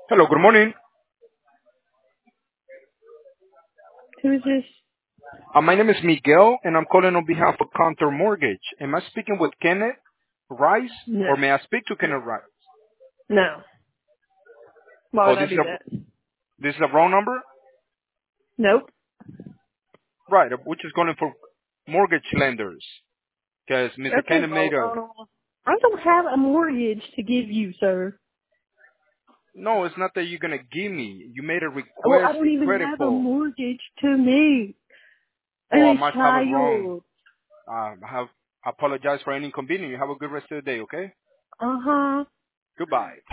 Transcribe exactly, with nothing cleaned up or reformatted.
Hello, good morning. Who is this? Uh, my name is Miguel, and I'm calling on behalf of Counter Mortgage. Am I speaking with Kenneth Rice, No. or may I speak to Kenneth Rice? No. Why Oh, would I this is do a that? this is a wrong number, Nope. right? uh, Which is calling for mortgage lenders, because mister Okay, Kenneth well, made a uh, I don't have a mortgage to give you, sir. no. It's not that you're gonna give me. You made a Well, I request, don't a even credit have a call. mortgage to me. Oh, And I a must have it wrong. child. Uh, I have I apologize for any inconvenience. You have a good rest of the day, okay? Uh-huh. Goodbye.